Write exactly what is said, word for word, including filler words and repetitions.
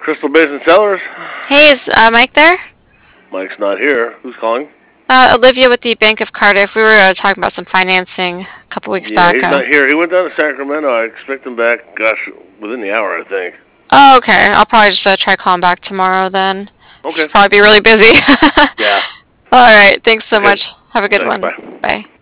Crystal Basin Cellars. Hey, is uh, Mike there? Mike's not here. Who's calling? Uh, Olivia with the Bank of Cardiff. We were uh, talking about some financing a couple weeks Yeah, back. he's Uh, not here. He went down to Sacramento. I expect him back, gosh, within the hour, I think. oh, okay. I'll probably just uh, try calling back tomorrow then. Okay. Should probably be really busy. Yeah. All right. Thanks so Okay. much. Have a good Thanks. one. Bye. Bye.